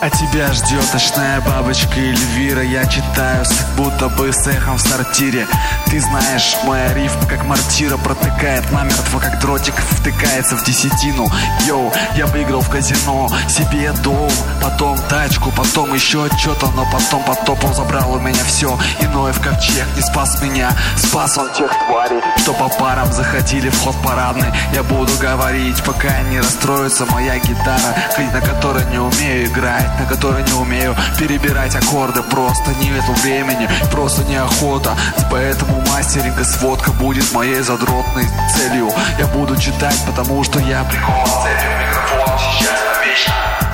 А тебя ждет ночная бабочка Эльвира. Я читаю, будто бы с эхом в сортире. Ты знаешь, моя рифма как мортира протыкает намертво, как дротик втыкается в десятину. Йоу, я выиграл в казино себе дом, потом тачку, потом еще что-то, но потом потопал, забрал у меня все. Иное в ковчег не спас меня, спас он тех тварей, что по парам заходили в ход парадный. Я буду говорить, пока не расстроится моя гитара, на которой не умею играть, на которой не умею перебирать аккорды. Просто нету времени, просто неохота. Поэтому мастеринг и сводка будет моей задротной целью. Я буду читать, потому что я прикован целью. Микрофон сейчас навечно.